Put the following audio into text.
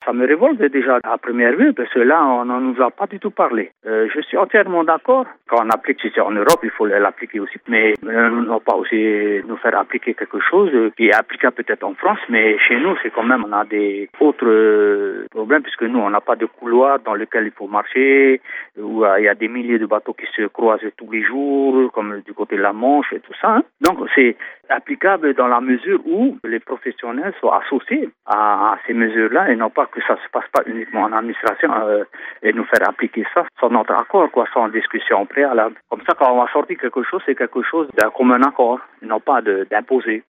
ça me révolte déjà à première vue, parce que là, on n'en nous a pas du tout parlé. Je suis entièrement d'accord. Quand on applique, si c'est en Europe, il faut l'appliquer aussi. Mais non pas aussi nous faire appliquer quelque chose qui est applicable peut-être en France, mais chez nous, c'est quand même, on a des autres problèmes, puisque nous, on n'a pas de couloir dans lequel il faut marcher, où il y a des milliers de bateaux qui se croisent tous les jours, comme du côté de la Manche et tout ça. Hein. Donc, c'est applicable dans la mesure où les professionnels sont associés à ces mesures-là et non pas que ça se passe pas uniquement en administration et nous faire appliquer ça sans notre accord, quoi, sans discussion préalable. Comme ça, quand on va sortir quelque chose, c'est quelque chose d'un commun accord, non pas d'imposer.